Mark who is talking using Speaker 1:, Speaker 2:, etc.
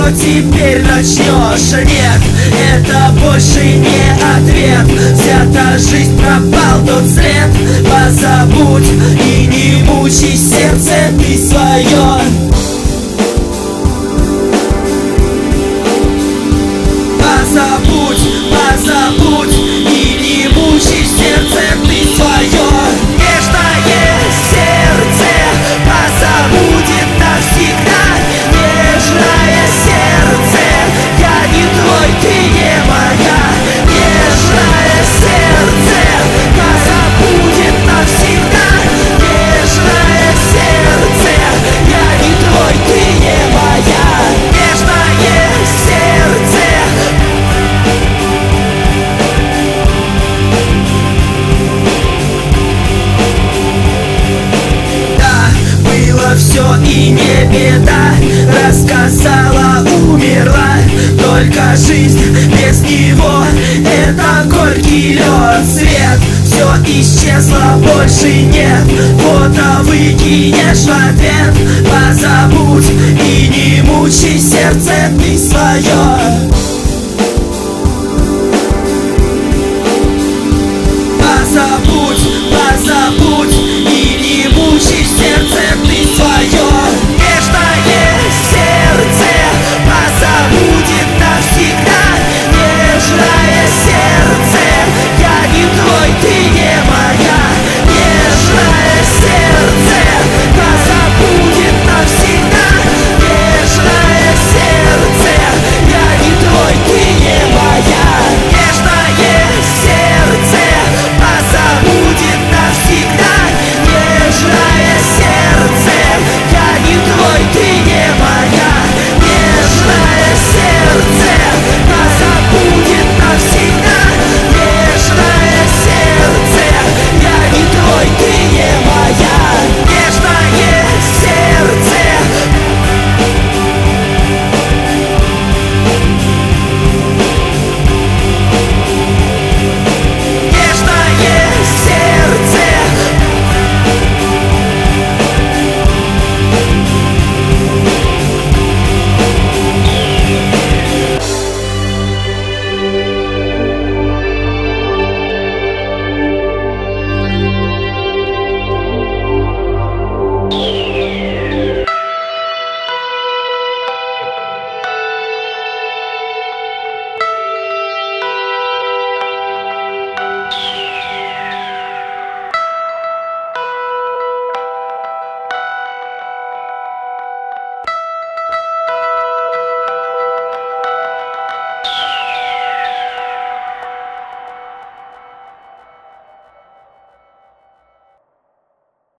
Speaker 1: что теперь начнешь? Нет, это больше не ответ. Вся та жизнь, пропал тот след. Позабудь и не мучай сердце ты свое. Позабудь, позабудь и не мучай сердце ты свое. Нежное сердце позабудет навсегда. Нежное сердце, я не твой, ты не моя. Нежное сердце позабудет навсегда. Нежное сердце, я не твой, ты не моя. Нежное сердце. Все и не беда, рассказала, умерла. Только жизнь без него — это горький лед. Свет, все исчезло, больше нет. Фото выкинешь в ответ. Позабудь и не мучай сердце ты свое.